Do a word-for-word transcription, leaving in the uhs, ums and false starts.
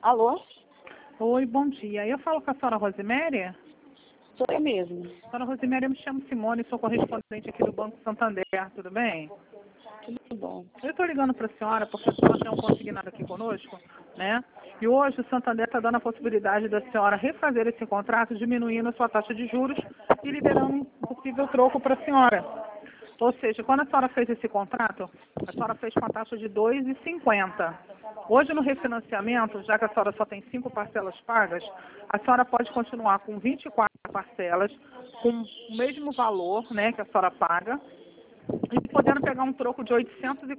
Alô? Oi, bom dia. Eu falo com a senhora Rosiméria? Sou eu mesmo. Senhora Rosiméria, eu me chamo Simone, sou correspondente aqui do Banco Santander, tudo bem? Tudo bom. Eu estou ligando para a senhora porque a senhora tem um consignado aqui conosco, né? E hoje o Santander está dando a possibilidade da senhora refazer esse contrato, diminuindo a sua taxa de juros e liberando um possível troco para a senhora. Ou seja, quando a senhora fez esse contrato, a senhora fez com a taxa de dois reais e cinquenta centavos. Hoje no refinanciamento, já que a senhora só tem cinco parcelas pagas, a senhora pode continuar com vinte e quatro parcelas, com o mesmo valor, né, que a senhora paga, e podendo pegar um troco de oitocentos e